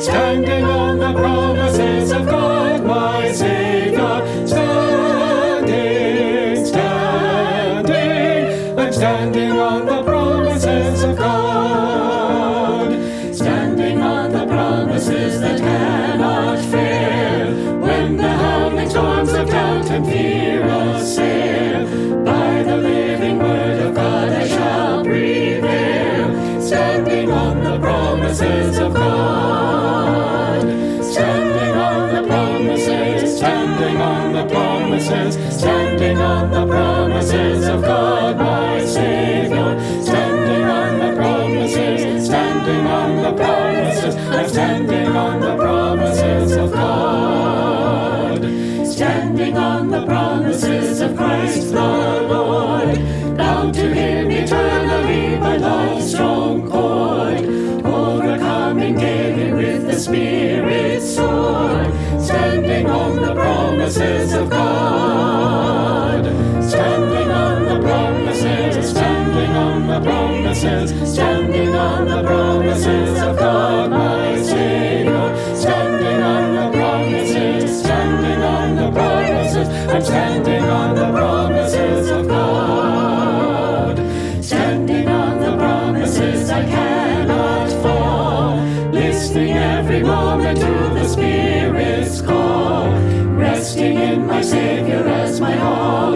standing on the promises of God, my Savior. Standing, standing, I'm standing on the promises of God, standing on the promises that cannot fail. When the howling storms of doubt and fear assail, by the living word of God I shall prevail, standing on the promises of God, standing on the promises, standing on the promises, standing on the promises of God, my Savior, standing on the promises, standing on the promises, I'm standing on the promises of God, standing on the promises of Christ the Lord, bound to Him eternally by love's strong cord, overcoming daily with the Spirit's sword, standing on the promises of God, standing on the promises, standing on the promises, standing on the promises of God, my Savior, standing on the promises, standing on the promises, I'm standing on the promises of God, standing on the promises I cannot fall, listening every moment to the Spirit's call, resting in my Savior as my all